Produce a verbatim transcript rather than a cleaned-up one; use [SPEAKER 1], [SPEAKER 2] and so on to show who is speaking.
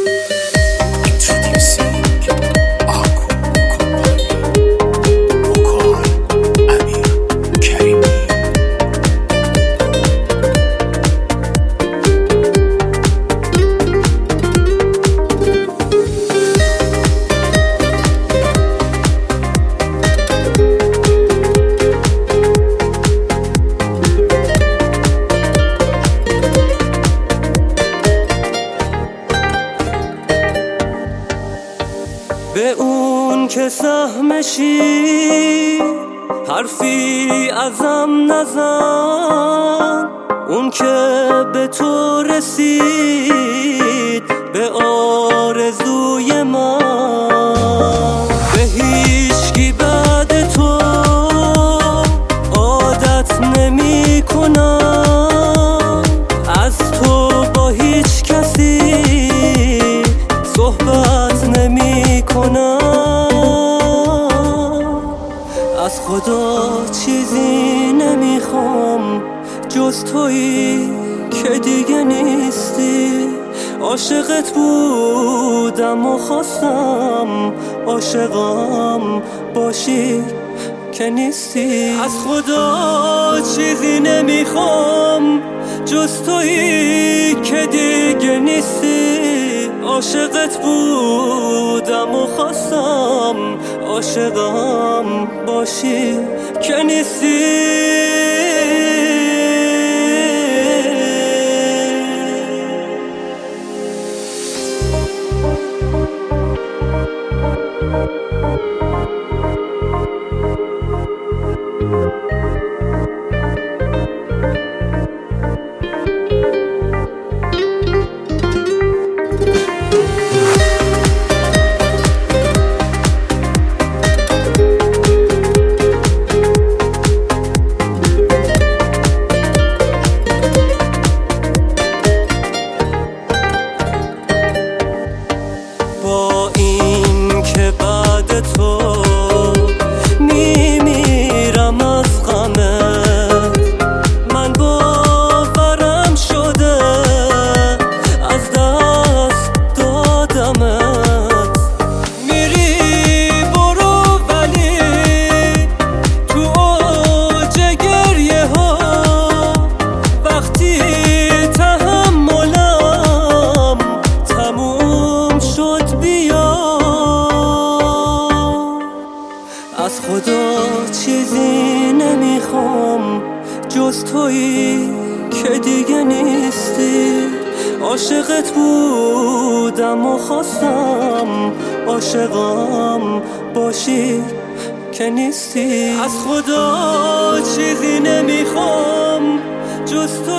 [SPEAKER 1] به اون که سهمشی حرفی ازم نزن، اون که به تو رسید به آرزوی من. به هیچکی بعد تو عادت نمی کنم، از تو با هیچ کسی صحبت نمی کنم. از خدا چیزی نمیخوام جز تویی که دیگه نیستی. عاشقت بودم و خواستم عاشقم باشی که نیستی. از خدا چیزی نمیخوام جز تویی که دیگه نیستی. عاشقت بودم و خواستم عاشقم باشی که نیستی. با این که بعد تو میمیرم از غمت، من باورم شده از دست دادمت. میری برو ولی تو اوج گریه ها وقتی تحملم تموم شد بیا. از خدا چیزی نمیخوام جز تویی که دیگه نیستی. عاشقت بودم و خواستم عاشقم باشی که نیستی. از خدا چیزی نمیخوام جز تو